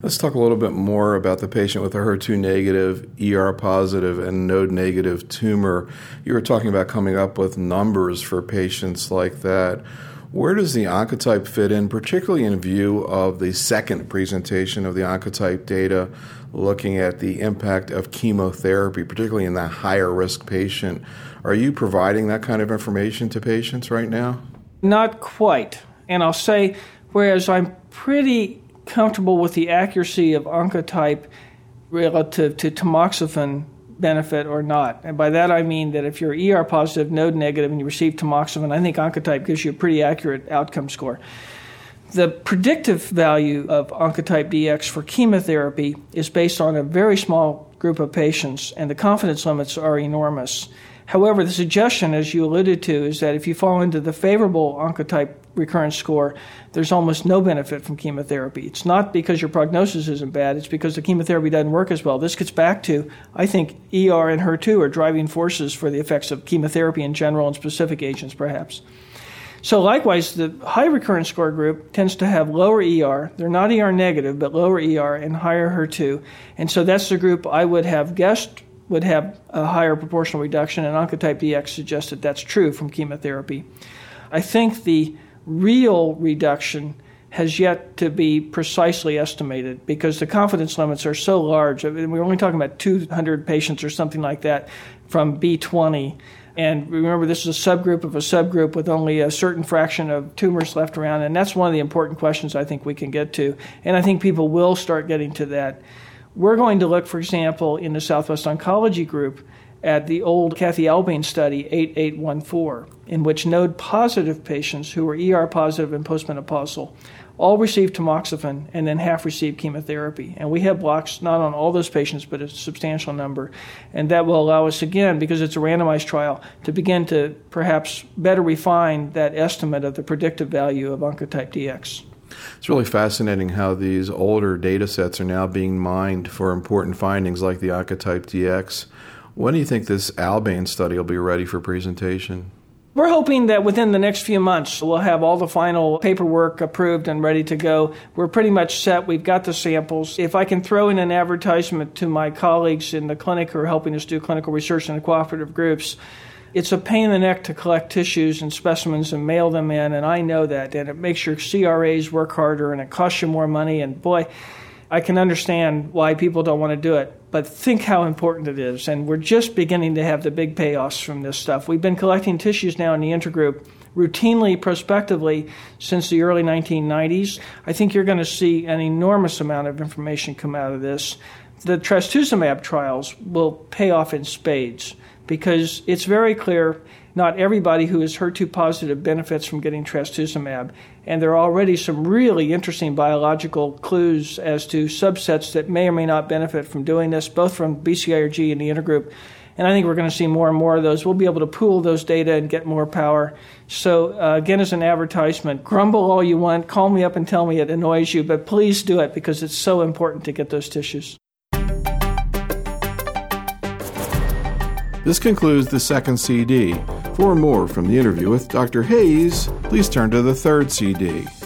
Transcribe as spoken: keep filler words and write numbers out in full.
Let's talk a little bit more about the patient with a H E R two negative, E R positive, and node negative tumor. You were talking about coming up with numbers for patients like that. Where does the Oncotype fit in, particularly in view of the second presentation of the Oncotype data, looking at the impact of chemotherapy, particularly in that higher risk patient? Are you providing that kind of information to patients right now? Not quite. And I'll say, whereas I'm pretty comfortable with the accuracy of Oncotype relative to tamoxifen benefit or not. And by that I mean that if you're E R positive, node negative, and you receive tamoxifen, I think Oncotype gives you a pretty accurate outcome score. The predictive value of Oncotype D X for chemotherapy is based on a very small group of patients, and the confidence limits are enormous. However, the suggestion, as you alluded to, is that if you fall into the favorable Oncotype recurrence score, there's almost no benefit from chemotherapy. It's not because your prognosis isn't bad, it's because the chemotherapy doesn't work as well. This gets back to, I think, E R and H E R two are driving forces for the effects of chemotherapy in general and specific agents, perhaps. So likewise, the high recurrence score group tends to have lower E R. They're not E R negative, but lower E R and higher H E R two. And so that's the group I would have guessed would have a higher proportional reduction, and Oncotype D X suggests that that's true from chemotherapy. I think the real reduction has yet to be precisely estimated because the confidence limits are so large. I mean, we're only talking about two hundred patients or something like that from B twenty. And remember, this is a subgroup of a subgroup with only a certain fraction of tumors left around, and that's one of the important questions I think we can get to. And I think people will start getting to that. We're going to look, for example, in the Southwest Oncology Group at the old Kathy Albane study, eight eight one four, in which node-positive patients who were E R positive and postmenopausal all received tamoxifen and then half received chemotherapy. And we have blocks not on all those patients, but a substantial number. And that will allow us, again, because it's a randomized trial, to begin to perhaps better refine that estimate of the predictive value of Oncotype D X. It's really fascinating how these older data sets are now being mined for important findings like the Oncotype D X. When do you think this Albane study will be ready for presentation? We're hoping that within the next few months we'll have all the final paperwork approved and ready to go. We're pretty much set. We've got the samples. If I can throw in an advertisement to my colleagues in the clinic who are helping us do clinical research in the cooperative groups, it's a pain in the neck to collect tissues and specimens and mail them in, and I know that, and it makes your C R As work harder, and it costs you more money, and boy, I can understand why people don't want to do it, but think how important it is, and we're just beginning to have the big payoffs from this stuff. We've been collecting tissues now in the intergroup routinely, prospectively, since the early nineteen nineties. I think you're going to see an enormous amount of information come out of this. The trastuzumab trials will pay off in spades, because it's very clear not everybody who is H E R two positive benefits from getting trastuzumab. And there are already some really interesting biological clues as to subsets that may or may not benefit from doing this, both from B C I R G and the intergroup. And I think we're going to see more and more of those. We'll be able to pool those data and get more power. So uh, again, as an advertisement, grumble all you want, call me up and tell me it annoys you, but please do it because it's so important to get those tissues. This concludes the second C D. For more from the interview with Doctor Hayes, please turn to the third C D.